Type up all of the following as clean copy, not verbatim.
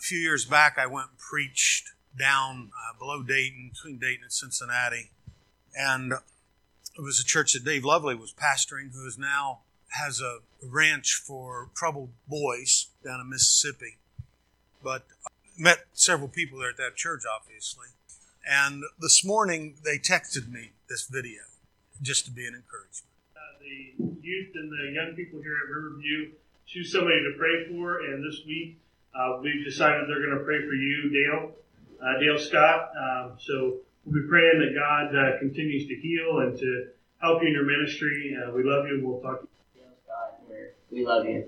few years back, I went and preached down below Dayton, between Dayton and Cincinnati. And it was a church that Dave Lovely was pastoring, who is now has a ranch for troubled boys down in Mississippi. But I met several people there at that church, obviously. And this morning, they texted me this video just to be an encouragement. The youth and the young people here at Riverview choose somebody to pray for, and this week we've decided they're going to pray for you, Dale Scott. So we'll be praying that God continues to heal and to help you in your ministry. We love you, and we'll talk to you. Dale Scott, we love you.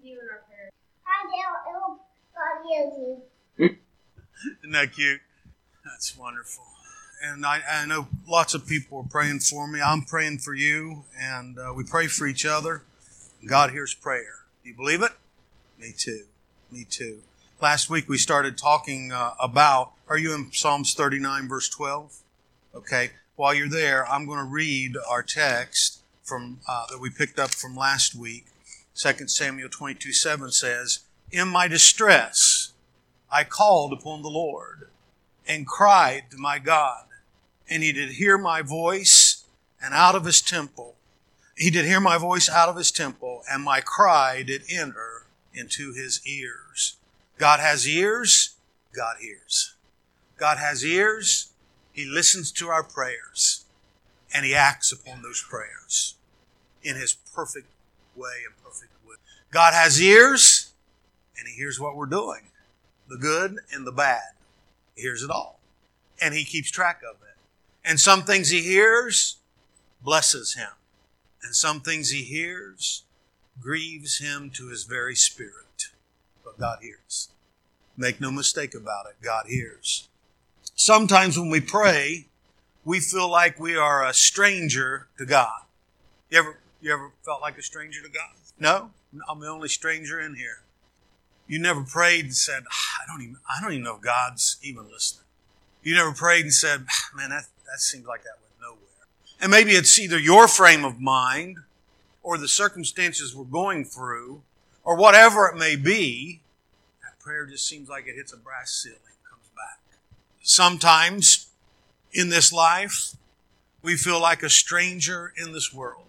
Hi, Dale. I hope God heals you. Isn't that cute? That's wonderful. And I know lots of people are praying for me. I'm praying for you, and we pray for each other. God hears prayer. Do you believe it? Me too. Me too. Last week we started talking about, are you in Psalms 39, verse 12? Okay. While you're there, I'm going to read our text from that we picked up from last week. 2 Samuel 22:7 says, "In my distress I called upon the Lord and cried to my God. And he did hear my voice, and out of his temple. He did hear my voice out of his temple, and my cry did enter into his ears." God has ears, God hears. God has ears, he listens to our prayers, and he acts upon those prayers in his perfect way and perfect will. God has ears, and he hears what we're doing, the good and the bad. He hears it all, and he keeps track of it. And some things he hears blesses him. And some things he hears grieves him to his very spirit. But God hears. Make no mistake about it, God hears. Sometimes when we pray, we feel like we are a stranger to God. You ever felt like a stranger to God? No? I'm the only stranger in here. You never prayed and said, I don't even know if God's even listening. You never prayed and said, man, that seems like that went nowhere. And maybe it's either your frame of mind or the circumstances we're going through or whatever it may be. That prayer just seems like it hits a brass ceiling and comes back. Sometimes in this life, we feel like a stranger in this world.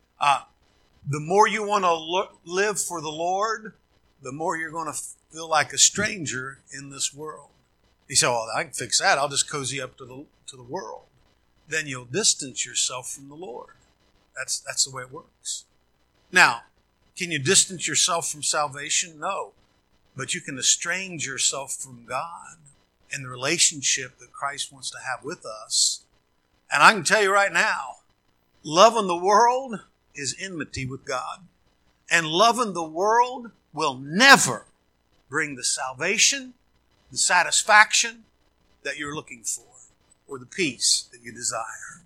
The more you want to live for the Lord, the more you're going to feel like a stranger in this world. You say, well, I can fix that. I'll just cozy up to the world. Then you'll distance yourself from the Lord. That's the way it works. Now, can you distance yourself from salvation? No. But you can estrange yourself from God and the relationship that Christ wants to have with us. And I can tell you right now, loving the world is enmity with God. And loving the world will never bring the salvation, the satisfaction that you're looking for, or the peace that you desire.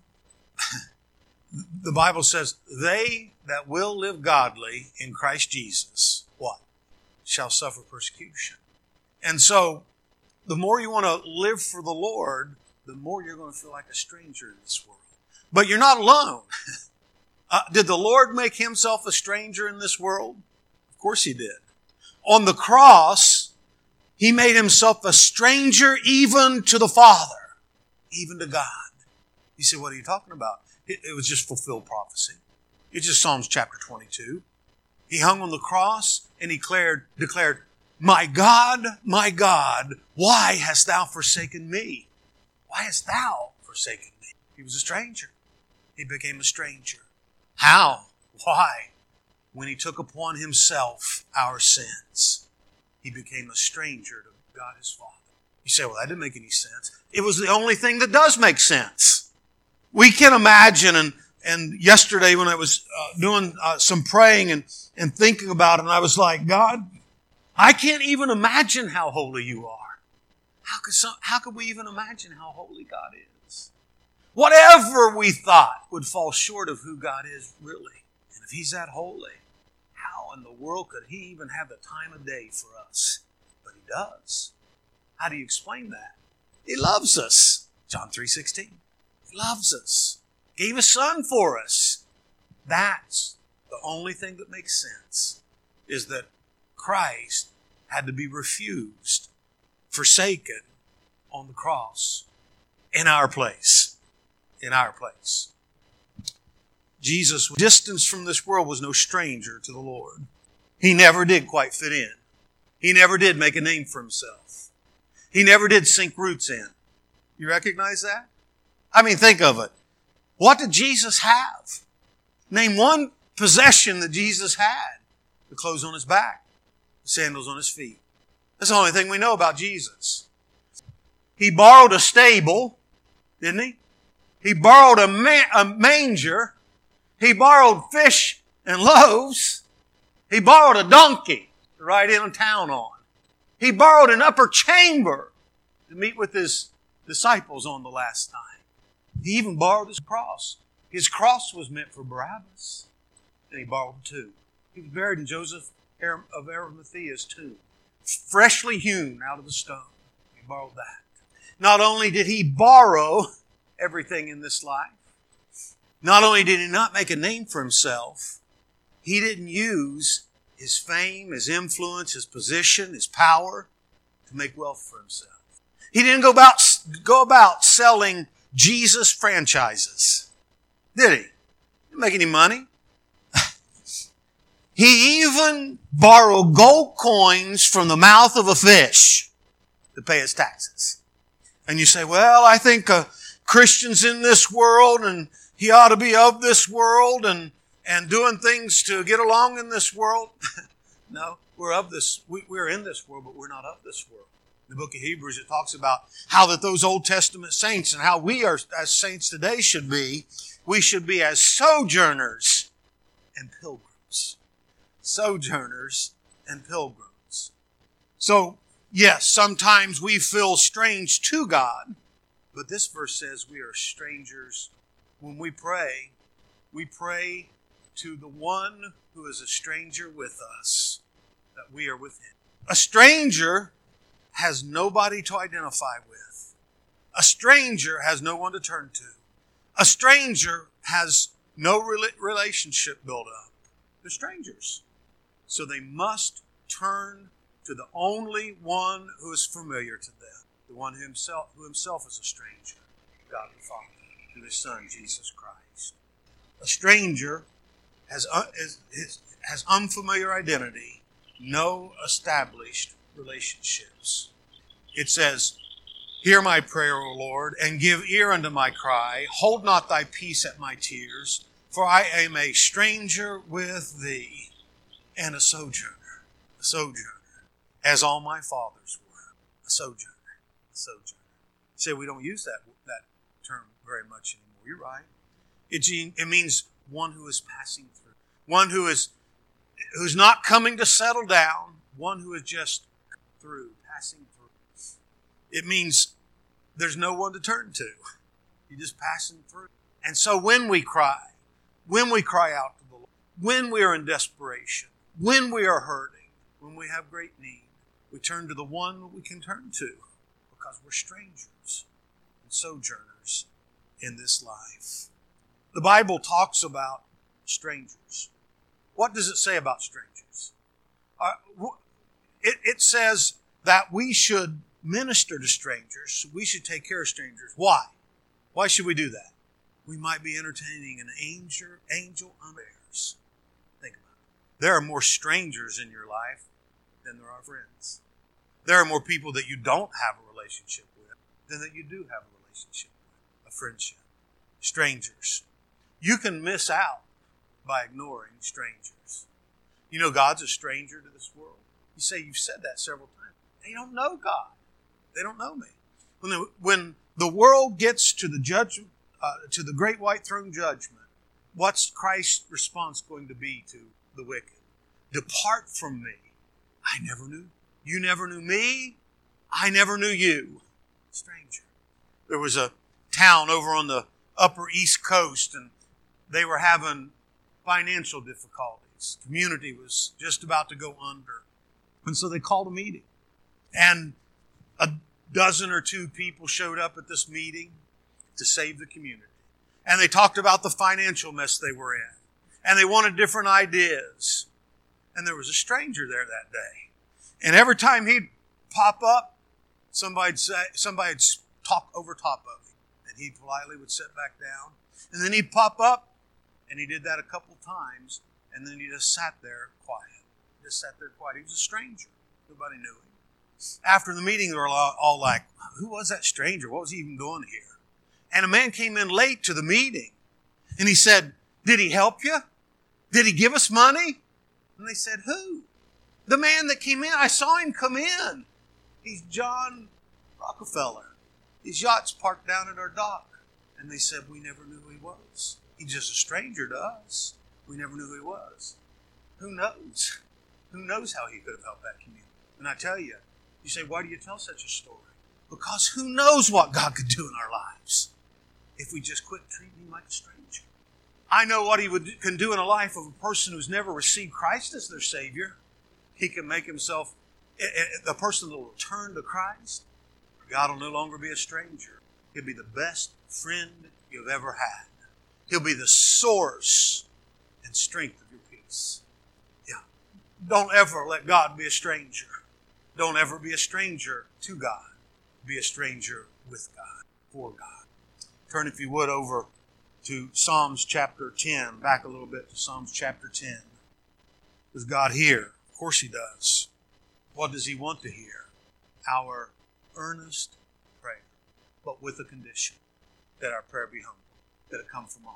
The Bible says, they that will live godly in Christ Jesus, what? Shall suffer persecution. And so, the more you want to live for the Lord, the more you're going to feel like a stranger in this world. But you're not alone. Did the Lord make himself a stranger in this world? Of course he did. On the cross, he made himself a stranger even to the Father, even to God. You say, what are you talking about? It was just fulfilled prophecy. It's just Psalms chapter 22. He hung on the cross and he declared, my God, why hast thou forsaken me? Why hast thou forsaken me? He was a stranger. He became a stranger. How? Why? When he took upon himself our sins, he became a stranger to God his Father. You say, well, that didn't make any sense. It was the only thing that does make sense. We can imagine, and yesterday when I was doing some praying and thinking about it, and I was like, God, I can't even imagine how holy you are. How could we even imagine how holy God is? Whatever we thought would fall short of who God is really. And if he's that holy, how in the world could he even have the time of day for us? But he does. How do you explain that? He loves us. John 3:16. He loves us. Gave his son for us. That's the only thing that makes sense, is that Christ had to be refused forsaken on the cross in our place. In our place. Jesus, distance from this world, was no stranger to the Lord. He never did quite fit in. He never did make a name for himself. He never did sink roots in. You recognize that? I mean, think of it. What did Jesus have? Name one possession that Jesus had. The clothes on his back, the sandals on his feet. That's the only thing we know about Jesus. He borrowed a stable, didn't he? He borrowed a manger. He borrowed fish and loaves. He borrowed a donkey to ride in town on. He borrowed an upper chamber to meet with his disciples on the last night. He even borrowed his cross. His cross was meant for Barabbas, and he borrowed two. He was buried in Joseph of Arimathea's tomb, freshly hewn out of the stone. He borrowed that. Not only did he borrow everything in this life, not only did he not make a name for himself, he didn't use his fame, his influence, his position, his power to make wealth for himself. He didn't go about selling Jesus franchises, did he? He didn't make any money. He even borrowed gold coins from the mouth of a fish to pay his taxes. And you say, well, I think Christians in this world, and he ought to be of this world and doing things to get along in this world. No, we're in this world, but we're not of this world. In the book of Hebrews, it talks about how that those Old Testament saints and how we are as saints today should be. We should be as sojourners and pilgrims. Sojourners and pilgrims. So, yes, sometimes we feel strange to God, but this verse says we are strangers. When we pray to the one who is a stranger with us, that we are with him. A stranger has nobody to identify with. A stranger has no one to turn to. A stranger has no relationship built up. They're strangers. So they must turn to the only one who is familiar to them, the one who himself is a stranger, God the Father, through his Son, Jesus Christ. A stranger has unfamiliar identity, no established relationships. It says, hear my prayer, O Lord, and give ear unto my cry. Hold not thy peace at my tears, for I am a stranger with thee and a sojourner, as all my fathers were, a sojourner. Say we don't use that term very much anymore. You're right. It means one who is passing through, one who's not coming to settle down, one who is just passing through. It means there's no one to turn to. You're just passing through. And so when we cry out to the Lord, when we are in desperation, when we are hurting, when we have great need, we turn to the one that we can turn to because we're strangers and sojourners in this life. The Bible talks about strangers. What does it say about strangers? It says that we should minister to strangers. We should take care of strangers. Why? Why should we do that? We might be entertaining an angel unawares. Think about it. There are more strangers in your life than there are friends. There are more people that you don't have a relationship with than that you do have a relationship with, a friendship. Strangers. You can miss out by ignoring strangers. You know God's a stranger to this world. You say you've said that several times. They don't know God. They don't know me. When the world gets to the judgment, to the great white throne judgment, what's Christ's response going to be to the wicked? Depart from me. I never knew. You never knew me. I never knew you. Stranger. There was a town over on the upper East Coast, and they were having financial difficulties. Community was just about to go under. And so they called a meeting. And a dozen or two people showed up at this meeting to save the community. And they talked about the financial mess they were in. And they wanted different ideas. And there was a stranger there that day. And every time he'd pop up, somebody had talked over top of him, and he politely would sit back down, and then he'd pop up, and he did that a couple times, and then he just sat there quiet. He just sat there quiet. He was a stranger. Nobody knew him. After the meeting, they were all like, who was that stranger? What was he even doing here? And a man came in late to the meeting, and he said, did he help you? Did he give us money? And they said, who? The man that came in. I saw him come in. He's John Rockefeller. His yacht's parked down at our dock. And they said, we never knew who he was. He's just a stranger to us. We never knew who he was. Who knows? Who knows how he could have helped that community? And I tell you, you say, why do you tell such a story? Because who knows what God could do in our lives if we just quit treating him like a stranger. I know what he can do in a life of a person who's never received Christ as their Savior. He can make himself the person that will turn to Christ. God will no longer be a stranger. He'll be the best friend you've ever had. He'll be the source and strength of your peace. Yeah. Don't ever let God be a stranger. Don't ever be a stranger to God. Be a stranger with God, for God. Turn, if you would, over to Psalms chapter 10. Back a little bit to Psalms chapter 10. Does God hear? Of course He does. What does He want to hear? Our earnest prayer, but with a condition, that our prayer be humble, that it come from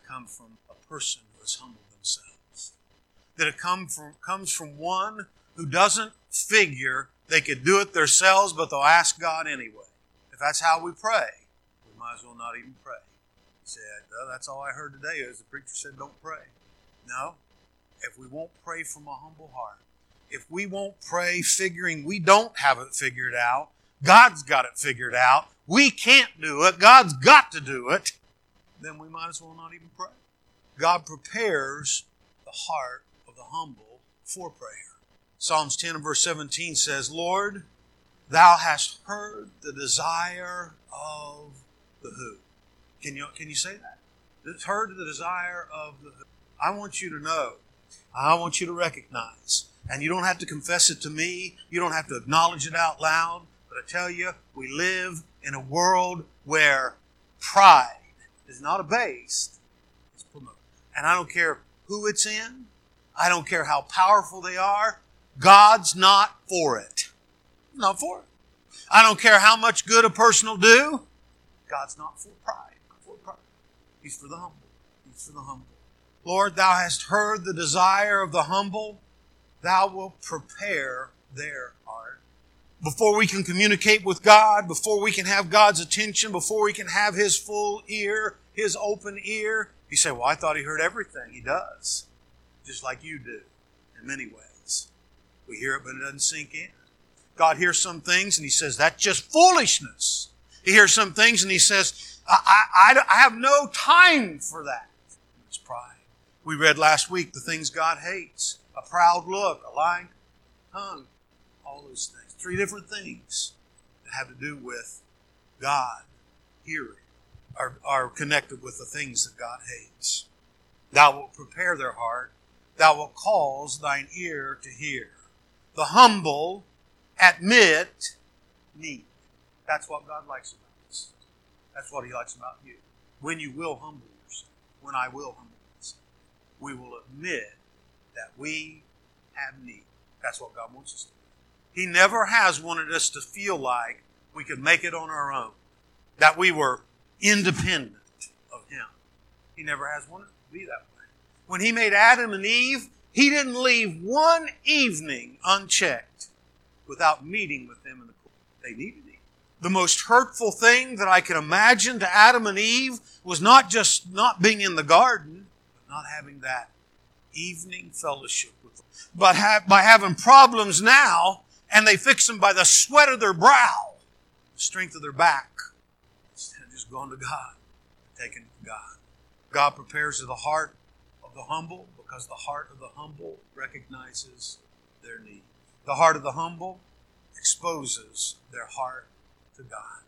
a person who has humbled themselves, that it comes from one who doesn't figure they could do it themselves, but they'll ask God anyway. If that's how we pray, we might as well not even pray. He said, oh, that's all I heard today is the preacher said don't pray. No. If we won't pray from a humble heart, if we won't pray figuring we don't have it figured out, God's got it figured out, we can't do it, God's got to do it, then we might as well not even pray. God prepares the heart of the humble for prayer. Psalms 10 and verse 17 says, Lord, Thou hast heard the desire of the who. Can you say that? It's heard the desire of the who. I want you to know. I want you to recognize. And you don't have to confess it to me. You don't have to acknowledge it out loud. But I tell you, we live in a world where pride is not abased, it's promoted. And I don't care who it's in. I don't care how powerful they are. God's not for it. Not for it. I don't care how much good a person will do. God's not for pride. Not for pride. He's for the humble. He's for the humble. Lord, Thou hast heard the desire of the humble. Thou wilt prepare their heart. Before we can communicate with God, before we can have God's attention, before we can have His full ear, His open ear, you say, well, I thought He heard everything. He does. Just like you do in many ways. We hear it, but it doesn't sink in. God hears some things and He says, that's just foolishness. He hears some things and He says, I have no time for that. It's pride. We read last week the things God hates. A proud look, a lying tongue, all those things. 3 different things that have to do with God hearing, are connected with the things that God hates. Thou wilt prepare their heart. Thou wilt cause thine ear to hear. The humble admit need. That's what God likes about us. That's what He likes about you. When you will humble yourself, when I will humble myself, we will admit that we have need. That's what God wants us to do. He never has wanted us to feel like we could make it on our own, that we were independent of Him. He never has wanted it to be that way. When He made Adam and Eve, He didn't leave one evening unchecked without meeting with them in the court. They needed Him. The most hurtful thing that I can imagine to Adam and Eve was not just not being in the garden, but not having that evening fellowship with them. But by having problems now, and they fix them by the sweat of their brow, the strength of their back, instead of just going to God, taking it to God. God prepares the heart of the humble because the heart of the humble recognizes their need. The heart of the humble exposes their heart to God.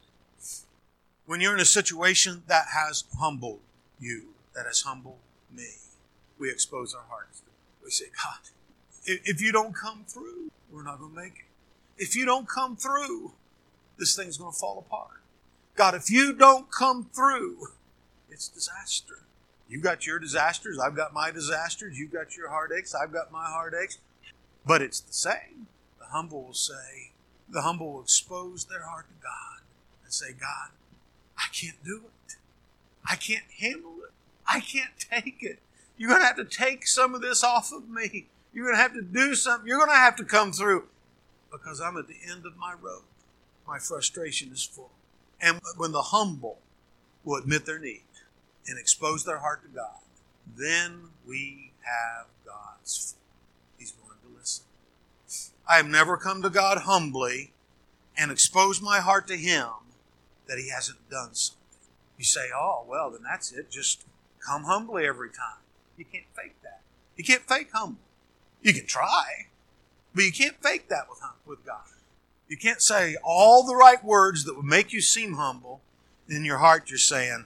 When you're in a situation that has humbled you, that has humbled me, we expose our hearts. We say, God, if you don't come through, we're not going to make it. If you don't come through, this thing's going to fall apart. God, if you don't come through, it's disaster. You got your disasters, I've got my disasters, you've got your heartaches, I've got my heartaches. But it's the same. The humble will expose their heart to God and say, God, I can't do it. I can't handle it. I can't take it. You're going to have to take some of this off of me. You're going to have to do something. You're going to have to come through because I'm at the end of my rope. My frustration is full. And when the humble will admit their need and expose their heart to God, then we have God's faith. He's willing to listen. I have never come to God humbly and exposed my heart to Him that He hasn't done something. You say, oh, well, then that's it. Just come humbly every time. You can't fake that. You can't fake humble. You can try, but you can't fake that with God. You can't say all the right words that would make you seem humble. In your heart, you're saying,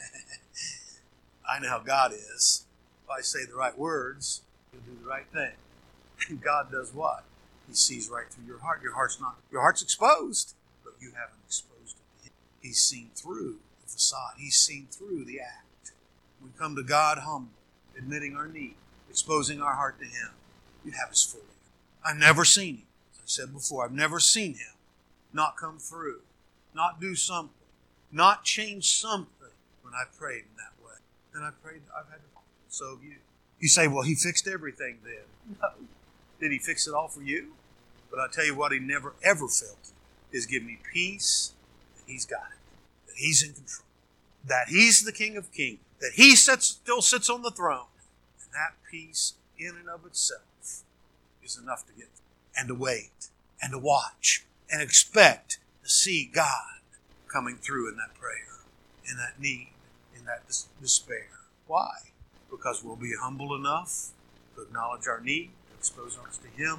I know how God is. If I say the right words, He'll do the right thing. And God does what? He sees right through your heart. Your heart's exposed, but you haven't exposed it to Him. He's seen through the facade. He's seen through the act. We come to God humble, admitting our need, exposing our heart to Him. You have His full ear. I've never seen Him. As I said before, I've never seen Him not come through, not do something, not change something when I prayed in that way. And I've had to fall. So have you. You say, well, He fixed everything then. No. Did He fix it all for you? But I tell you what, He never ever failed to is give me peace that He's got it, that He's in control, that He's the King of Kings, that He still sits on the throne. And that peace in and of itself is enough to get through, and to wait and to watch and expect to see God coming through in that prayer, in that need, in that despair. Why? Because we'll be humble enough to acknowledge our need, to expose ours to Him.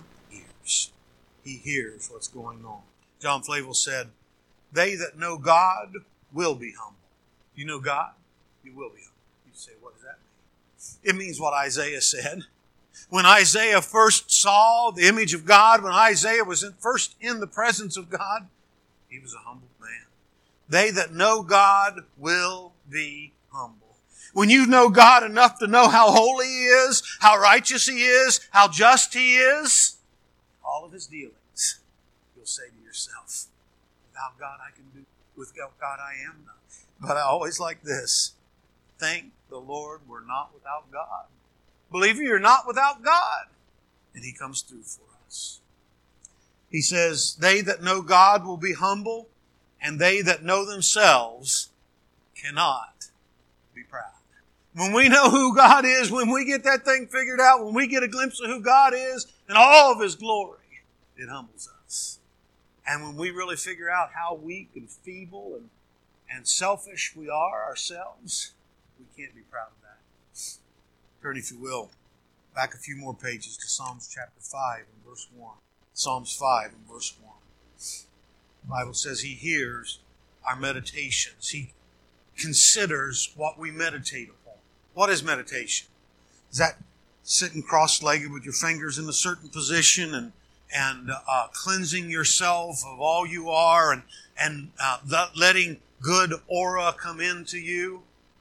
He hears what's going on. John Flavel said, they that know God will be humble. You know God? You will be humble. You say, what does that mean? It means what Isaiah said. When Isaiah first saw the image of God, when Isaiah was first in the presence of God, he was a humble man. They that know God will be humble. When you know God enough to know how holy He is, how righteous He is, how just He is, all of His dealings, you'll say to yourself, without God I can do, without God I am not. But I always like this, thank the Lord we're not without God. Believer, you're not without God. And He comes through for us. He says, they that know God will be humble, and they that know themselves cannot be proud. When we know who God is, when we get that thing figured out, when we get a glimpse of who God is and all of His glory, it humbles us. And when we really figure out how weak and feeble and selfish we are ourselves, we can't be proud of that. Turn, if you will, back a few more pages to Psalms chapter 5 and verse 1. Psalms 5 and verse 1. The Bible says He hears our meditations. He considers what we meditate upon. What is meditation? Is that sitting cross-legged with your fingers in a certain position and cleansing yourself of all you are and letting good aura come into you?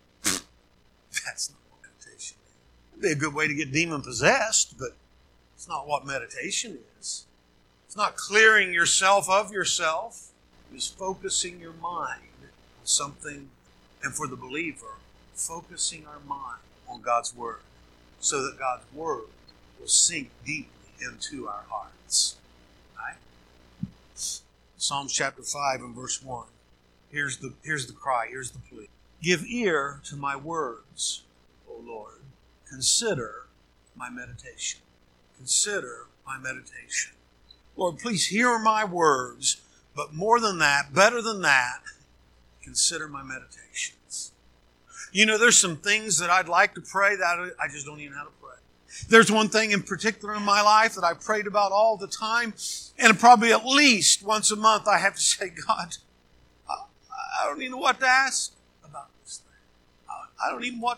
That's not what meditation is. It'd be a good way to get demon-possessed, but it's not what meditation is. It's not clearing yourself of yourself. It's focusing your mind on something, and for the believer, focusing our mind on God's Word so that God's Word will sink deeply into our hearts. Right? Psalms chapter 5 and verse 1. Here's the cry, here's the plea. Give ear to my words, O Lord. Consider my meditation. Consider my meditation. Lord, please hear my words, but more than that, better than that, consider my meditations. You know, there's some things that I'd like to pray that I just don't even know how to pray. There's one thing in particular in my life that I prayed about all the time, and probably at least once a month I have to say, God, I don't even know what to ask about this thing. I don't even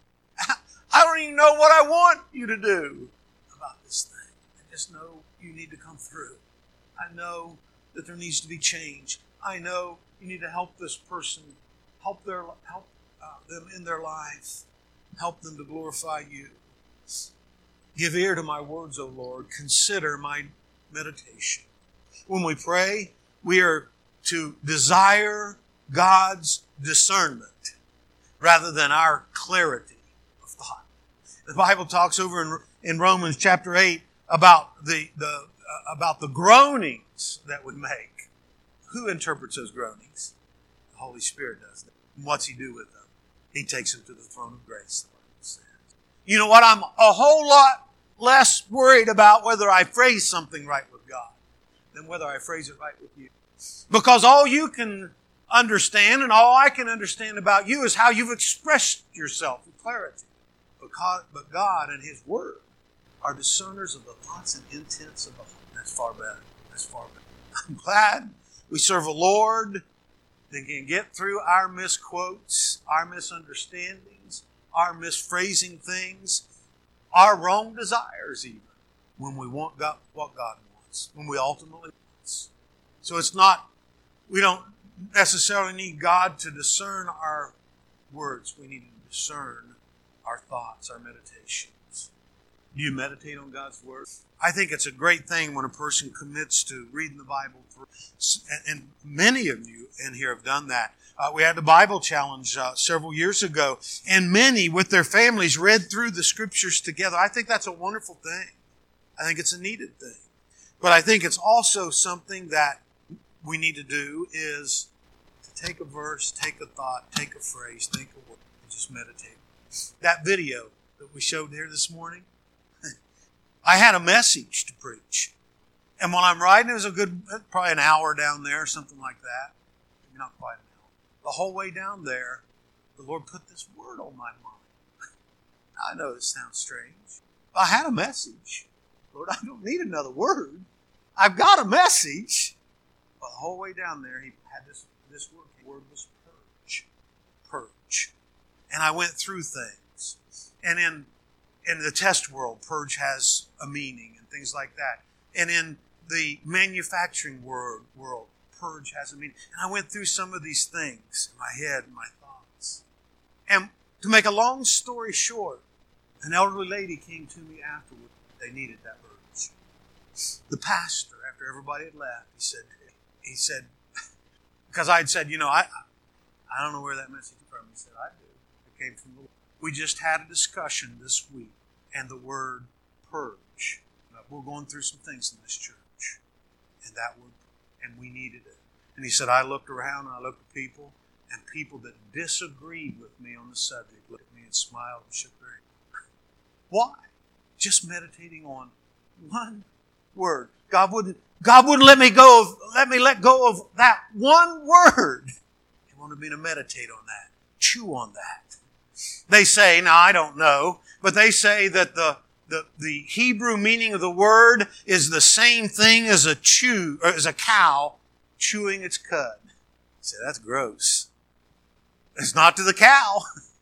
know what I want you to do about this thing. I just know you need to come through. I know that there needs to be change. I know you need to help this person, help them in their life, help them to glorify you. Give ear to my words, O Lord. Consider my meditation. When we pray, we are to desire God's discernment rather than our clarity of thought. The Bible talks over in Romans chapter 8 about the groanings that we make. Who interprets those groanings? The Holy Spirit does that. And what's He do with them? He takes them to the throne of grace, the Bible says. You know what? I'm a whole lot less worried about whether I phrase something right with God than whether I phrase it right with you. Because all you can understand and all I can understand about you is how you've expressed yourself with clarity. But God and His Word are discerners of the thoughts and intents of the heart. That's far better. That's far better. I'm glad we serve a Lord that can get through our misquotes, our misunderstandings, our misphrasing things, our wrong desires even, when we want God, what God wants, when we ultimately want. So it's not, we don't necessarily need God to discern our words. We need to discern our thoughts, our meditations. Do you meditate on God's Word? I think it's a great thing when a person commits to reading the Bible through. And many of you in here have done that. We had the Bible Challenge several years ago, and many with their families read through the Scriptures together. I think that's a wonderful thing. I think it's a needed thing. But I think it's also something that we need to do is to take a verse, take a thought, take a phrase, think a word, and just meditate. That video that we showed here this morning, I had a message to preach. And when I'm riding, it was probably an hour down there, something like that. Maybe not quite an hour. The whole way down there, the Lord put this word on my mind. I know this sounds strange. But I had a message. Lord, I don't need another word. I've got a message. But the whole way down there, He had this word. The word was purge. Purge. And I went through things. And in the test world, purge has a meaning and things like that. And in the manufacturing world, purge has a meaning. And I went through some of these things in my head and my thoughts. And to make a long story short, an elderly lady came to me afterward. They needed that purge. The pastor, after everybody had left, he said, because I had said, I don't know where that message came from. He said, I do. It came from the Lord. We just had a discussion this week, and the word purge. We're going through some things in this church, and that word, and we needed it. And he said, I looked around, and I looked at people, and people that disagreed with me on the subject looked at me and smiled and shook their head. Why? Just meditating on one word. God wouldn't let me let go of that one word. He wanted me to meditate on that, chew on that. They say, now I don't know, but they say that the Hebrew meaning of the word is the same thing as a cow chewing its cud. You say, that's gross. It's not to the cow.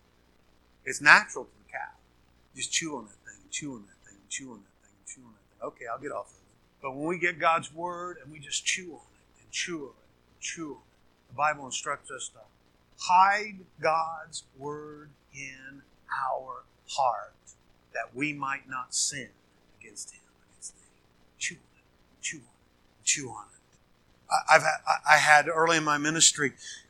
It's natural to the cow. Just chew on that thing, and chew on that thing, and chew on that thing, and chew on that thing. Okay, I'll get off of it. But when we get God's word and we just chew on it, and chew on it, and chew on it, the Bible instructs us to hide God's word in our heart, that we might not sin against Him, against Thee. Chew on it, chew on it, chew on it. I had early in my ministry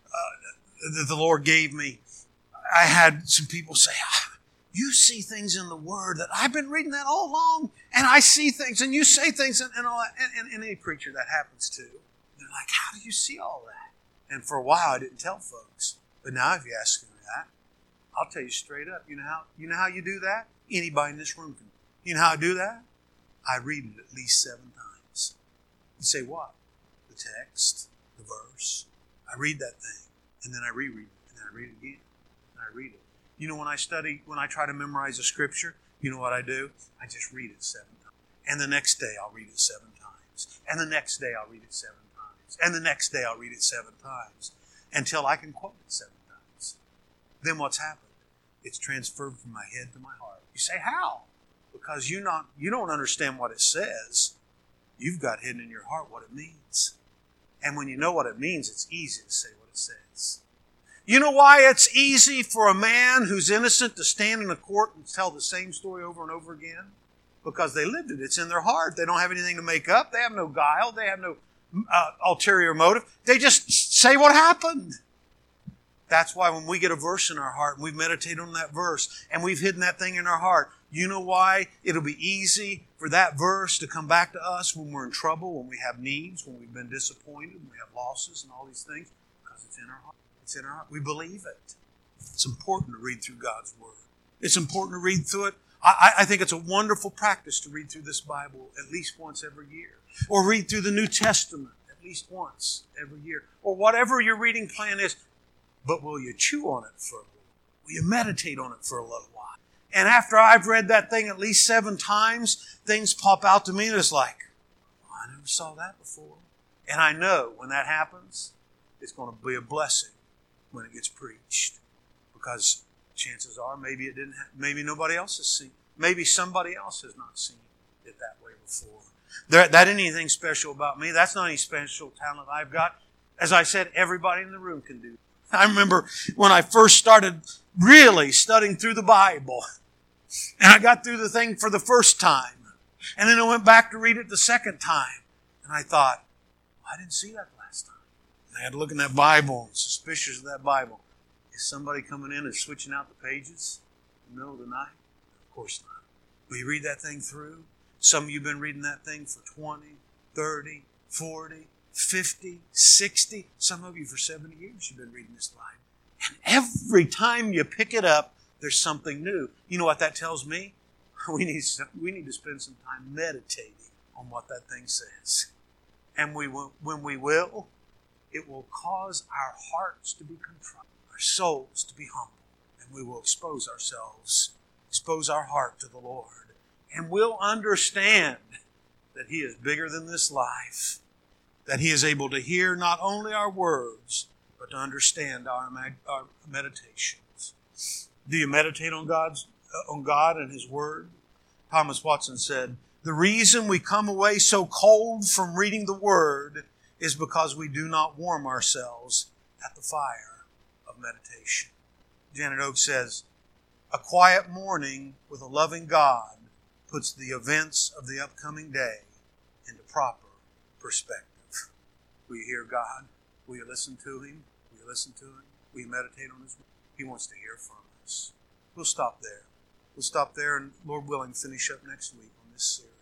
that the Lord gave me, I had some people say, you see things in the Word that I've been reading that all along, and I see things, and you say things, and all that. And any preacher that happens to, they're like, how do you see all that? And for a while, I didn't tell folks. But now, if you ask me that, I'll tell you straight up. You know how you do that? Anybody in this room can. You know how I do that? I read it at least 7 times. You say what? The text, the verse. I read that thing, and then I reread it, and then I read it again, and I read it. You know, when I try to memorize a scripture, you know what I do? I just read it 7 times. And the next day I'll read it 7 times. And the next day I'll read it 7 times. And the next day I'll read it 7 times. Until I can quote it 7 times. Then what's happened? It's transferred from my head to my heart. You say, how? Because you don't understand what it says. You've got hidden in your heart what it means. And when you know what it means, it's easy to say what it says. You know why it's easy for a man who's innocent to stand in a court and tell the same story over and over again? Because they lived it. It's in their heart. They don't have anything to make up. They have no guile. They have no ulterior motive. They just say what happened. That's why when we get a verse in our heart and we meditate on that verse and we've hidden that thing in our heart, you know why it'll be easy for that verse to come back to us when we're in trouble, when we have needs, when we've been disappointed, when we have losses and all these things? Because it's in our heart. It's in our heart. We believe it. It's important to read through God's Word. It's important to read through it. I think it's a wonderful practice to read through this Bible at least once every year. Or read through the New Testament at least once every year. Or whatever your reading plan is. But will you chew on it for a little while? Will you meditate on it for a little while? And after I've read that thing at least 7 times, things pop out to me and it's like, oh, I never saw that before. And I know when that happens, it's going to be a blessing when it gets preached. Because chances are maybe it didn't. Maybe nobody else has seen. Maybe somebody else has not seen it that way before. That ain't anything special about me. That's not any special talent I've got. As I said, everybody in the room can do. I remember when I first started really studying through the Bible, and I got through the thing for the first time, and then I went back to read it the second time, and I thought, well, I didn't see that last time. And I had to look in that Bible, suspicious of that Bible. Is somebody coming in and switching out the pages in the middle of the night? Of course not. Will you read that thing through? Some of you have been reading that thing for 20, 30, 40, 50, 60. Some of you for 70 years you've been reading this Bible. And every time you pick it up, there's something new. You know what that tells me? We need to spend some time meditating on what that thing says. And when we will, it will cause our hearts to be contrite. Our souls to be humble, and we will expose our heart to the Lord, and we'll understand that He is bigger than this life, that He is able to hear not only our words, but to understand our meditations. Do you meditate on God and His Word? Thomas Watson said, "The reason we come away so cold from reading the Word is because we do not warm ourselves at the fire of meditation." Janet Oak says, "A quiet morning with a loving God puts the events of the upcoming day into proper perspective." Will you hear God? Will you listen to Him? Will you listen to Him? Will you meditate on His word? He wants to hear from us. We'll stop there. We'll stop there and, Lord willing, finish up next week on this series.